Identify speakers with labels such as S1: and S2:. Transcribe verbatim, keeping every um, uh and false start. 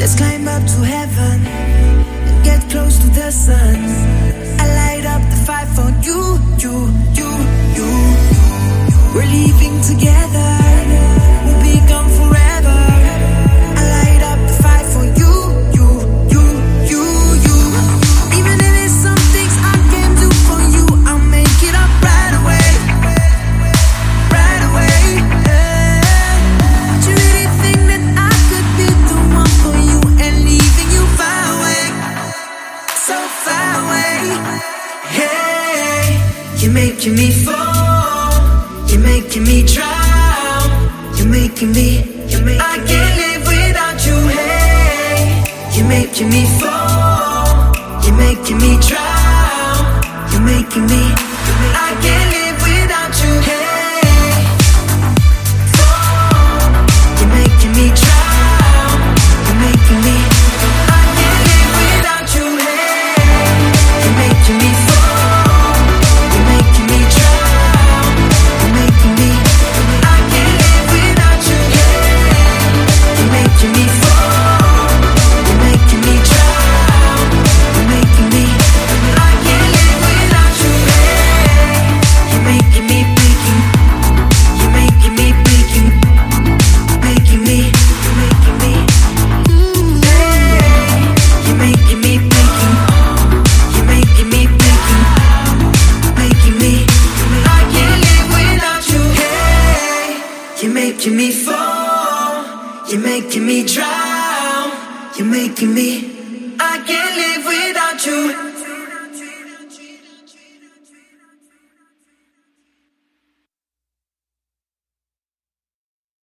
S1: Let's climb up to heaven and get close to the sun. I light up the fire for you, you, you, you. We're leaving together, we'll be gone forever. I light up the fire for you, you, you, you, you. Even if there's some things I can do for you, I'll make it up right away, right away. Yeah. Do you really think that I could be the one for you and leaving you far away, so far away? Hey, you're making me fall, you're making me drown, you're making me, you're making I can't live without you. Hey, you're making me fall, you're making me drown, you're making me, I can't live without you. Hey, fall, you're making me drown, you're making me, I can't live without you. Hey, you're making me fall, you're making me drown, you're making me, I can't live without you. Hey, you're making me fall, you're making me drown, you're making me, I can't live without you. Hey, you're making me thinking, you're making me thinking, making me, you're making me, hey, you're making me thinking, you're making me thinking, making me, I can't live without you. Hey, you're making me fall, you're making me drown, you're making me, I can't live without you.